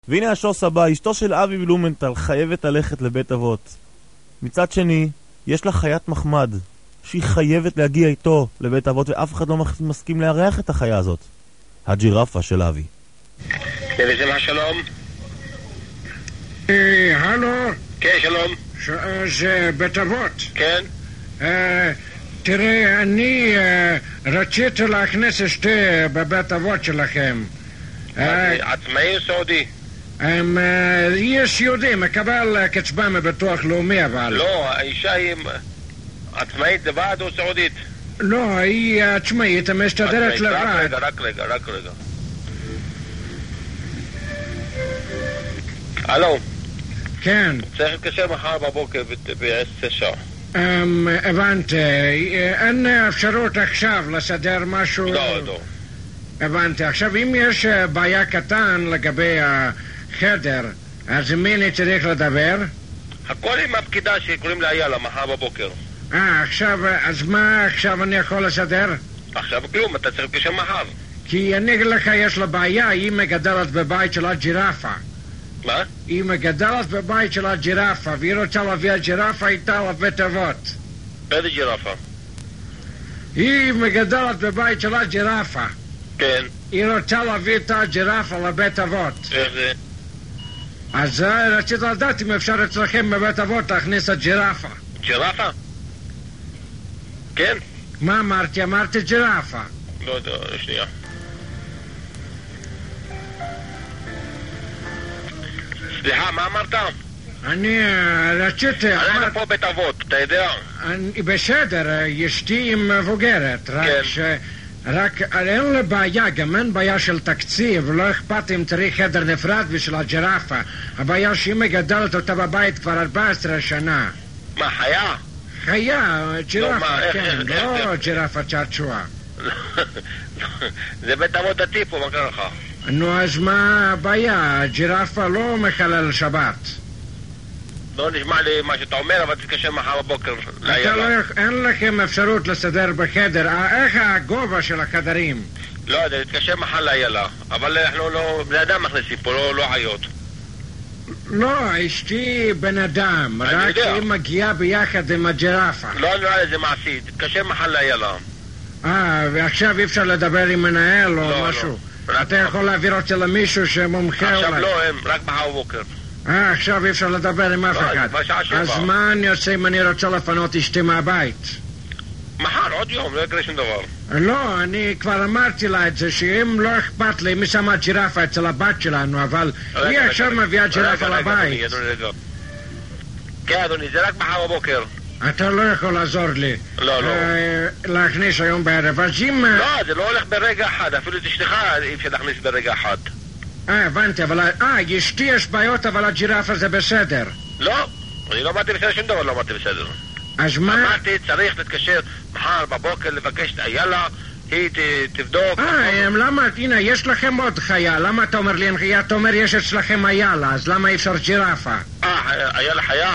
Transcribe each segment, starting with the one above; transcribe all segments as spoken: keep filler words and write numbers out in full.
והנה השוס הבא, אשתו של אבי בלומנטל חייבת ללכת לבית אבות. מצד שני, יש לה חיית מחמד, שהיא חייבת להגיע איתו לבית אבות, ואף אחד לא מסכים לארח את החיה הזאת. הג'ירפה של אבי. כן, שלום. הלו? כן, שלום. זה בית אבות. כן. תראה, אני רציתי להכניס אשתי בבית אבות שלכם. עצמאי או סעודי? יש יהודי, מקבל קצבה מביטוח לאומי, אבל... לא, האישה היא עצמאית לבד או סעודית? לא, היא עצמאית, משתדלת לבד. רק רגע, רק רגע, רק רגע. הלו. כן. צריך להתקשר מחר בבוקר ב-עשר שעה. הבנתי. אין אפשרות עכשיו לסדר משהו? לא, לא. הבנתי. עכשיו, אם יש בעיה קטן לגבי החדר, אז מי אני צריך לדבר? הכל עם הפקידה שקוראים לה יאללה, מחר בבוקר. אה, עכשיו, אז מה עכשיו אני יכול לסדר? עכשיו כלום, אתה צריך להתקשר מחר. כי אני אגיד לך, יש לה בעיה, היא מגדלת בבית של הג'ירפה. מה? היא מגדלת בבית של הג'ירפה, והיא רוצה להביא הג'ירפה איתה לבית אבות. איזה ג'ירפה? היא מגדלת בבית של הג'ירפה. כן. היא רוצה להביא את הג'ירפה לבית אבות. איך זה? אז רציתי לדעת אם אפשר אצלכם בבית אבות להכניס את ג'ירפה. ג'ירפה? כן. מה אמרתי? אמרתי ג'ירפה. לא יודע, שנייה. סליחה, מה אמרת? אני רציתי... אנחנו פה בית אבות, אתה יודע? בסדר, אשתי מבוגרת, רק ש... רק אין לה בעיה, גם אין בעיה של תקציב, לא אכפת אם צריך חדר נפרד בשביל הג'ירפה. הבעיה שהיא מגדלת אותה בבית כבר ארבע עשרה שנה. מה, חיה? חיה, ג'ירפה, כן, לא ג'ירפה צ'עצוע. זה בית אבות דתי פה, מה קרה לך? נו, אז מה הבעיה? ג'ירפה לא מחלל שבת. לא נשמע לי מה שאתה אומר, אבל תתקשר מחר בבוקר. אין לכם אפשרות לסדר בחדר. איך הגובה של החדרים? לא, זה תתקשר מחר לאיילה. אבל אנחנו לא... בני אדם מכניסים פה, לא חיות. לא, אשתי בן אדם. רק היא מגיעה ביחד עם הג'ירפה. לא נראה לזה מעשי. תתקשר מחר לאיילה. אה, ועכשיו אי אפשר לדבר עם מנהל או משהו? אתה יכול להעביר אותי למישהו שמומחה אולי? עכשיו לא, הם רק מחר בבוקר. אה, עכשיו אי אפשר לדבר עם אף אחד. אז מה אני עושה אם אני רוצה לפנות אשתי מהבית? מחר, עוד יום, לא יקרה שום דבר. לא, אני כבר אמרתי לה את זה, שאם לא אכפת לי, מי שמה ג'ירפה אצל הבת שלנו, אבל היא עכשיו מביאה ג'ירפה לבית. כן, אדוני, זה רק מחר בבוקר. אתה לא יכול לעזור לי. לא, לא. להכניס היום בערב, אז אם... לא, זה לא הולך ברגע אחד, אפילו את אשתך אי אפשר להכניס ברגע אחד. אה, הבנתי, אבל... אה, אשתי יש בעיות, אבל הג'ירפה זה בסדר. לא, אני לא אמרתי בסדר, שום דבר לא אמרתי בסדר. אז מה... אמרתי, צריך להתקשר מחר בבוקר לבקש את איילה, היא תבדוק... אה, למה... הנה, יש לכם עוד חיה, למה אתה אומר לי, חיה? אתה אומר, יש אצלכם איילה, אז למה אי אפשר ג'ירפה? אה, איילה חיה?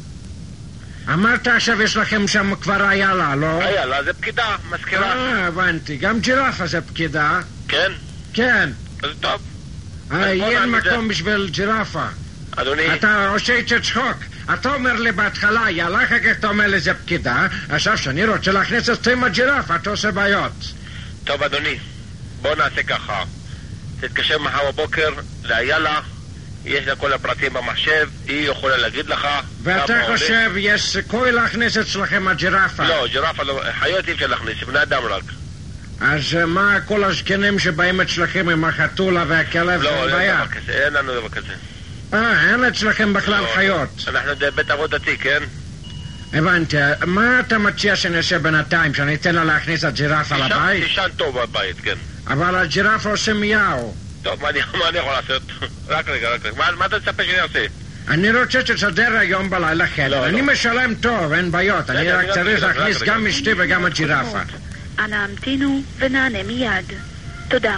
אמרת עכשיו יש לכם שם כבר איילה, לא? איילה זה פקידה, מזכירה. אה, הבנתי, גם ג'ירפה זה פקידה. כן? כן. אז טוב. אין מקום בשביל ג'ירפה. אדוני... אתה עושה את צחוק. אתה אומר לי בהתחלה איילה, אחר כך אתה אומר לי זה פקידה, עכשיו שאני רוצה להכניס את עם הג'ירפה, אתה עושה בעיות. טוב אדוני, בוא נעשה ככה. תתקשר מחר בבוקר לאיילה, יש לה כל הפרטים במחשב, היא יכולה להגיד לך... ואתה חושב, יש סיכוי להכניס אצלכם הג'ירפה? לא, ג'ירפה לא, חיות אי אפשר להכניס, בני אדם רק. אז מה כל הזקנים שבאים אצלכם עם החתולה והכלב? לא, אין דבר כזה, אין לנו דבר כזה. אה, אין אצלכם בכלל חיות. אנחנו בית אבות דתי, כן? הבנתי, מה אתה מציע שנעשה בינתיים, שאני אתן לה להכניס את הג'ירפה לבית? תישן טוב בבית, כן. אבל הג'ירפה עושה מיהו. טוב, מה אני יכול לעשות? רק רגע, רק רגע. מה אתה מצפה שאני אעשה? אני רוצה שתסדר היום בלילה חדר. אני משלם טוב, אין בעיות. אני רק צריך להכניס גם אשתי וגם הג'ירפה. אנא המתינו ונענה מיד. תודה.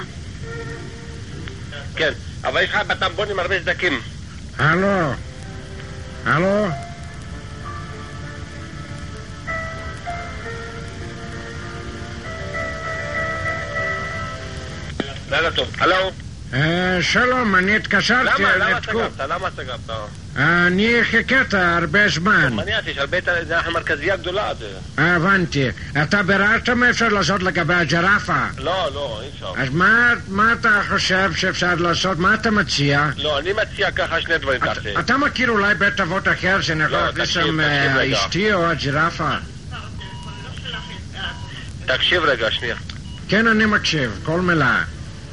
כן, אבל יש לך בטמבונים הרבה סדקים. הלו? הלו? לילה טוב. הלו? שלום, אני התקשרתי... למה? למה סגרת? למה סגרת? אני חיכית הרבה זמן. אני יש הרבה... זה מרכזייה גדולה. הבנתי. אתה ביררת מה אפשר לעשות לגבי הג'רפה? לא, לא, אי אפשר. אז מה אתה חושב שאפשר לעשות? מה אתה מציע? לא, אני מציע ככה שני דברים תעשה. אתה מכיר אולי בית אבות אחר שנכון להכניס שם אשתי או הג'רפה? תקשיב רגע, שנייה. כן, אני מקשיב, כל מילה.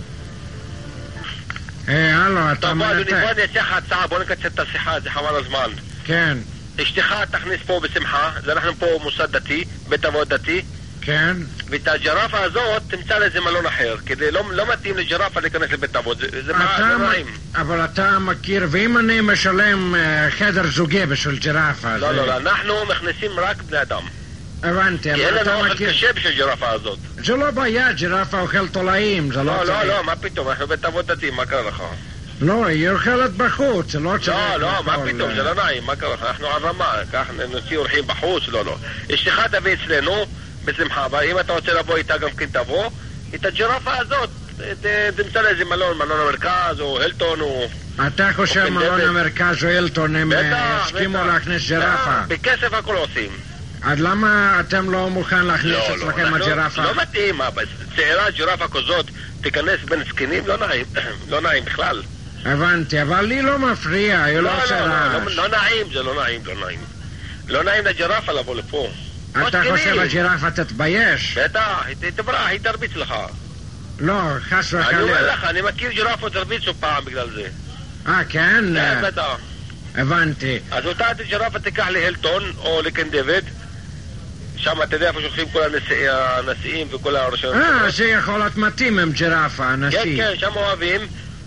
היי, הלו, אתה מנתק. טוב, בוא, אני אציע לך הצעה, בוא נקצת את השיחה, זה חבל הזמן. כן. אשתך תכניס פה בשמחה, זה אנחנו פה מוסד דתי, בית אבות דתי. כן. ואת הג'רפה הזאת תמצא לאיזה מלון אחר, כדי לא, לא מתאים לג'רפה להיכנס לבית אבות, זה, זה נעים. אבל אתה מכיר, ואם אני משלם uh, חדר זוגי בשביל ג'רפה... לא, זה... לא, לא, אנחנו מכניסים רק בני אדם. הבנתי, אבל אתה מכיר... כי אין לנו אוכל קשה בשביל ג'רפה הזאת. זה לא בעיה, ג'רפה אוכל תולעים, זה לא צריך. לא, לא, לא, מה פתאום, אנחנו בית אבות דתי, מה קרה לך? לא, היא אוכלת בחוץ, זה לא צריך... לא, לא, מה פתאום, זה לא נעים, מה קרה לך? אנחנו הרמה, כך נוציא אורחים בחוץ, לא, לא. אשתך תביא אצלנו, בשמחה, ואם אתה רוצה לבוא איתה גם כן תבוא, את הג'רפה הזאת, תמצא לאיזה מלון, מלון המרכז, או הילטון, או... אתה חושב מלון המרכז או הילטון, הם הסכימו להכניס ג'רפה? בכסף הכל עושים. אז למה אתם לא מוכן להכניס אצלכם הג'רפה? לא מתאים, צעירה ג'רפה כזאת תיכנס בין זקנים, לא נעים, לא נעים בכלל. הבנתי, אבל לי לא מפריע, היא לא עושה רעש. לא נעים, זה לא נעים, לא נעים. לא נעים לג'רפה לבוא לפה. אתה חושב הג'רפה תתבייש? בטח, היא תברח, היא תרביץ לך. לא, חס וחלילה. אני אומר לך, אני מכיר ג'רפות תרביצו פעם בגלל זה. אה, כן? כן, בטח. הבנתי. אז אותה ג'רפה תיקח להילטון או לקן דיוויד, שם אתה יודע איפה שולחים כל הנשיאים וכל הראשי... אה, זה יכול להיות מתאים עם ג'רפה, הנשיא. כן, כן, שם אוהבים,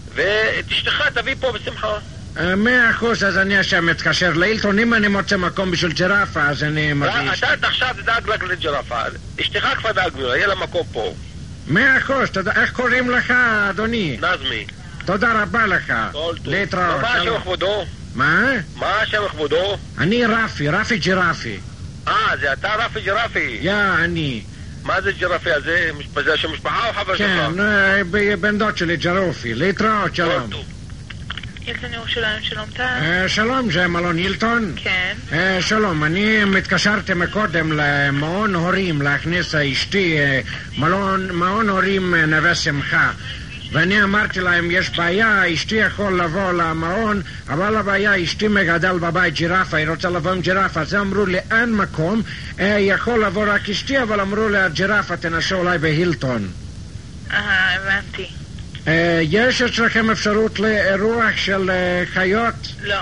ותשתך תביא פה בשמחה. מאה אחוז, אז אני עכשיו מתקשר להילטון, אם אני מוצא מקום בשביל ג'רפה, אז אני מרגיש... אתה עכשיו תדאג רק לג'רפה, אשתך כבר דאג לו, יהיה לה מקום פה. מאה אחוז, איך קוראים לך, אדוני? נזמי. תודה רבה לך. להתראות. מה השם כבודו? מה? מה השם כבודו? אני רפי, רפי ג'רפי. אה, זה אתה רפי ג'רפי? יא, אני. מה זה ג'רפי הזה? זה שם משפחה או חבר שלך? כן, בן דוד שלי ג'רופי. להתראות, שלום. הילטון ירושלים, שלום טל. שלום, זה מלון הילטון? כן. שלום, אני מתקשרתי מקודם למעון הורים להכניס אשתי מעון הורים נווה שמחה. ואני אמרתי להם, יש בעיה, אשתי יכול לבוא למעון, אבל הבעיה, אשתי מגדל בבית ג'ירפה, היא רוצה לבוא עם ג'ירפה. אז אמרו לי, אין מקום, יכול לבוא רק אשתי, אבל אמרו לי, הג'ירפה תנסה אולי בהילטון. אה, הבנתי. יש אצלכם אפשרות לאירוח של חיות? לא.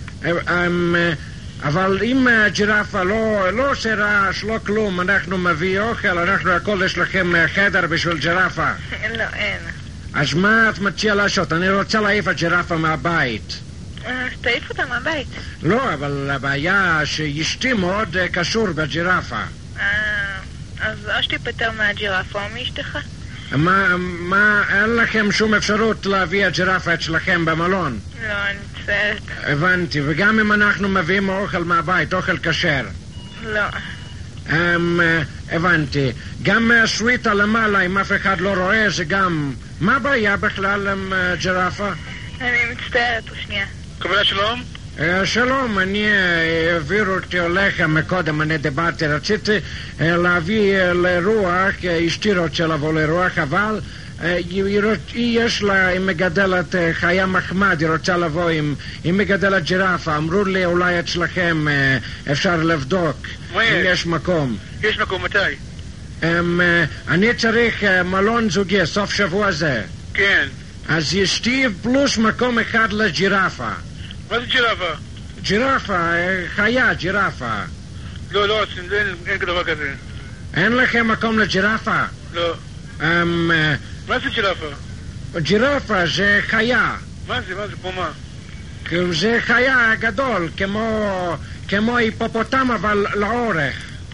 אבל אם הג'ירפה לא עושה רעש, לא כלום, אנחנו מביא אוכל, אנחנו הכל, יש לכם חדר בשביל ג'ירפה. לא, אין. אז מה את מציעה לעשות? אני רוצה להעיף את ג'ירפה מהבית. אז תעיף אותה מהבית. לא, אבל הבעיה שאשתי מאוד קשור בג'ירפה. אז או שתיפטר מהג'ירפה או מאשתך? מה, מה, אין לכם שום אפשרות להביא את ג'ירפה אצלכם במלון? לא, אני מצטערת. הבנתי, וגם אם אנחנו מביאים אוכל מהבית, אוכל כשר? לא. Um, הבנתי. גם סוויטה למעלה, אם אף אחד לא רואה, זה גם... מה הבעיה בכלל עם uh, ג'ירפה? אני מצטערת, שנייה. קבלה שלום? Uh, שלום, אני uh, העביר אותי אליכם מקודם, אני דיברתי, רציתי uh, להביא uh, לרוח, uh, אשתי רוצה לבוא לרוח, אבל uh, היא, היא יש לה, היא מגדלת uh, חיה מחמד, היא רוצה לבוא עם, היא מגדלת ג'ירפה, אמרו לי אולי אצלכם uh, אפשר לבדוק. אם יש מקום. יש מקום, מתי? Um, uh, אני צריך uh, מלון זוגי, סוף שבוע זה. כן. אז אשתי פלוס מקום אחד לג'ירפה. מה זה ג'ירפה? ג'ירפה, uh, חיה, ג'ירפה. לא, לא, אין, אין דבר כזה. אין לכם מקום לג'ירפה? לא. Um, uh, מה זה ג'ירפה? ג'ירפה זה חיה. מה זה, מה זה, כמו מה? זה חיה גדול, כמו... כמו היפופוטם, אבל לאורך.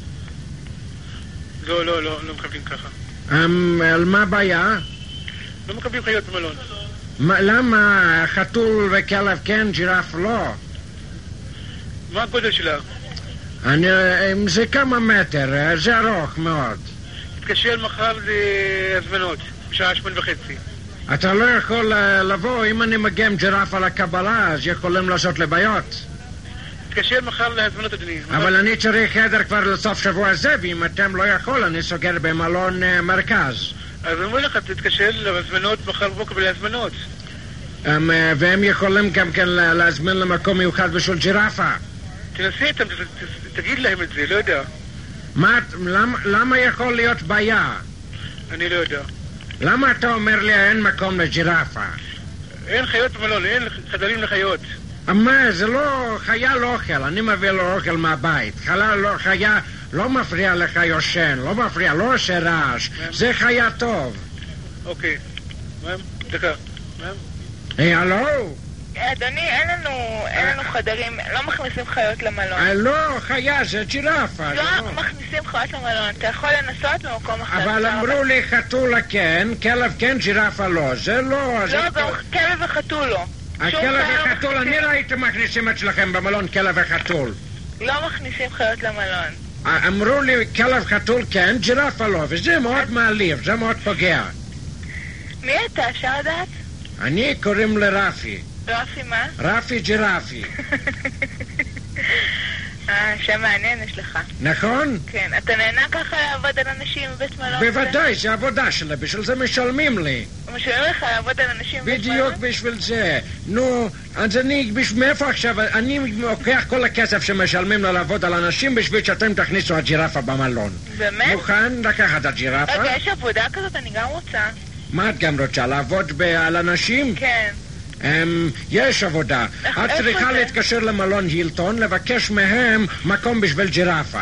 לא, לא, לא, לא מקבלים ככה. על מה הבעיה? לא מקבלים חיות במלון. למה? חתול וכלב כן, ג'ירף לא. מה הגודל שלה? אני, זה כמה מטר, זה ארוך מאוד. תתקשר מחר להזמנות, בשעה שמונה וחצי. אתה לא יכול uh, לבוא, אם אני מגם ג'ירפה לקבלה, אז יכולים לעשות לבעיות. תתקשר מחר להזמנות, אדוני. אבל אני צריך חדר כבר לסוף שבוע הזה, ואם אתם לא יכול, אני סוגר במלון uh, מרכז. אז אמרו לך, תתקשר להזמנות מחר בוקר ולהזמנות. Um, והם יכולים גם כן להזמין למקום מיוחד בשביל ג'ירפה. תנסי איתם, תגיד להם את זה, לא יודע. מה, למה, למה יכול להיות בעיה? אני לא יודע. למה אתה אומר לי אין מקום לג'ירפה? אין חיות במלון, אין חדרים לחיות. מה, זה לא, חיה לא אוכל, אני מביא לו אוכל מהבית. חיה לא, חיה לא מפריע לך יושן, לא מפריע, לא עושה רעש. זה חיה טוב. אוקיי. דקה. היי, הלו? אדוני, אין לנו, אין לנו חדרים, לא מכניסים חיות למלון. לא, חיה, זה ג'ירפה. לא מכניסים חיות למלון, אתה יכול לנסות במקום אחר. אבל אמרו לי חתולה כן, כלב כן, ג'ירפה לא, זה לא... לא, כלב וחתול לא. הכלב וחתול, אני ראיתי מכניסים אצלכם במלון כלב וחתול. לא מכניסים חיות למלון. אמרו לי כלב חתול כן, ג'ירפה לא, וזה מאוד מעליב, זה מאוד פוגע. מי אתה, אפשר לדעת? אני קוראים לרפי. רפי מה? רפי ג'ירפי. אה, שם מעניין יש לך. נכון? כן, אתה נהנה ככה לעבוד על אנשים בבית מלון? בוודאי, זה עבודה שלה, בשביל זה משלמים לי. משלמים לך לעבוד על אנשים בבית מלון? בדיוק בשביל זה. נו, אז אני, מאיפה עכשיו, אני לוקח כל הכסף שמשלמים לה לעבוד על אנשים בשביל שאתם תכניסו הג'ירפה במלון. באמת? מוכן לקחת הג'ירפה? רגע, יש עבודה כזאת? אני גם רוצה. מה את גם רוצה? לעבוד על אנשים? כן. Um, יש עבודה. את צריכה להתקשר למלון הילטון, לבקש מהם מקום בשביל ג'ירפה.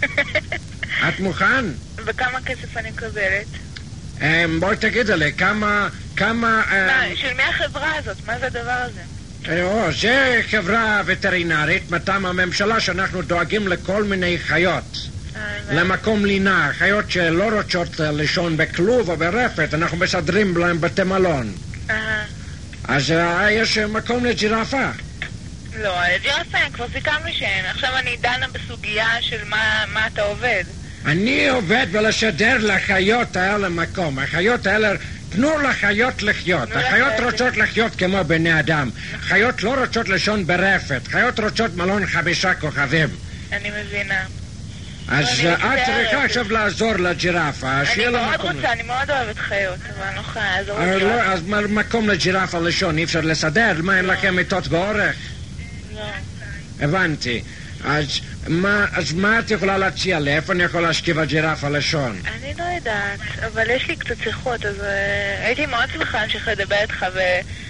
את מוכן? וכמה כסף אני מקבלת? Um, בואי תגידי לי, כמה... כמה... Um... מה, של מי החברה הזאת? מה זה הדבר הזה? או, זה חברה וטרינרית מטעם הממשלה שאנחנו דואגים לכל מיני חיות. למקום לינה, חיות שלא רוצות לישון בכלוב או ברפת, אנחנו מסדרים להם בתי מלון. אהה. אז יש מקום לג'ירפה? לא, לג'ירפה כבר סיכמנו שאין. עכשיו אני דנה בסוגיה של מה, מה אתה עובד. אני עובד ולשדר לחיות האלה מקום. החיות האלה, תנו לחיות לחיות. החיות רוצות לחיות כמו בני אדם. חיות לא רוצות לישון ברפת. חיות רוצות מלון חמישה כוכבים. אני מבינה. אז את צריכה עכשיו לעזור לג'ירפה. אני מאוד רוצה, אני מאוד אוהבת חיות, אבל אני לא יכולה לעזור לג'ירפה. אז מקום לג'ירפה לישון, אי אפשר לסדר? מה, אין לכם מיטות באורך? לא. הבנתי. אז מה את יכולה להציע לי? איפה אני יכול להשכיב הג'ירפה לישון? אני לא יודעת, אבל יש לי קצת שיחות, אז הייתי מאוד שמחה להמשיך לדבר איתך ו...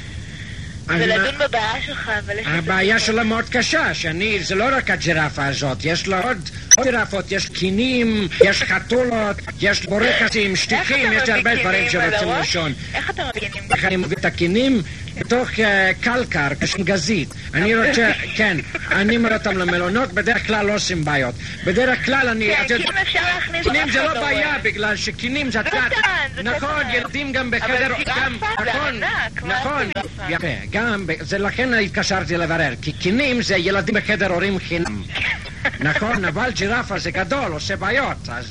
ולדון בבעיה שלך, אבל יש... הבעיה שלה מאוד קשה, שאני, זה לא רק הג'ירפה הזאת, יש לה עוד ג'ירפות, יש קינים, יש חתולות, יש בורקסים, שטיחים, יש הרבה דברים שרוצים לישון. איך אתה מביא קינים? איך אני מביא את הקינים? בתוך קלקר, כשגזית. אני רוצה, כן, אני מראה אותם למלונות, בדרך כלל לא עושים בעיות. בדרך כלל אני... כן, קינים אפשר להכניס... קינים זה לא בעיה, בגלל שקינים זה... נכון, ילדים גם בחדר... אבל ג'ירפה זה ענק, נכון, יפה, גם, זה לכן התקשרתי לברר, כי קינים זה ילדים בחדר הורים חינם. נכון, אבל ג'ירפה זה גדול, עושה בעיות, אז...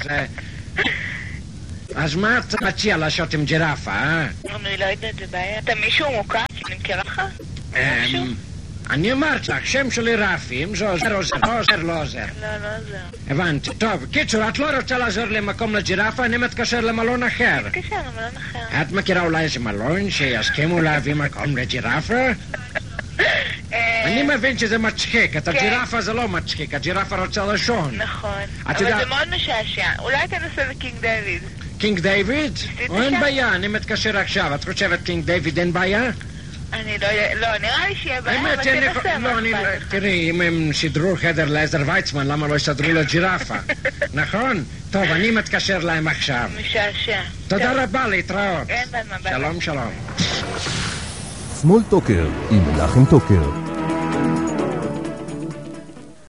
אז מה אתה מציע לעשות עם ג'ירפה, אה? אני לא יודעת, זה בעיה. אתה מישהו מוכר? אני מכירה לך? אני אמרת לך, שם שלי רפי, אם זה עוזר, עוזר, לא עוזר, לא עוזר. לא, לא עוזר. הבנתי. טוב, קיצור, את לא רוצה לעזור לי מקום לג'ירפה, אני מתקשר למלון אחר. מתקשר למלון אחר. את מכירה אולי איזה מלון שיסכימו להביא מקום לג'ירפה? אני מבין שזה מצחיק, את הג'ירפה זה לא מצחיק, הג'ירפה רוצה לשון. נכון, אבל זה מאוד משעשע. אולי תנסה לקינג דיוויד. קינג דיוויד? או אין בעיה, אני מתקשר עכשיו. את חושבת קינג דיוויד אין בעיה? אני לא... לא, נראה לי שיהיה בעיה, אבל תנסה מה אכפת. תראי, אם הם שידרו חדר לעזר ויצמן, למה לא יסדרו לג'ירפה? נכון? טוב, אני מתקשר להם עכשיו. משעשע. תודה רבה, להתראות. אין בעיה. שלום, שלום. סמול טוקר עם מנחם טוקר.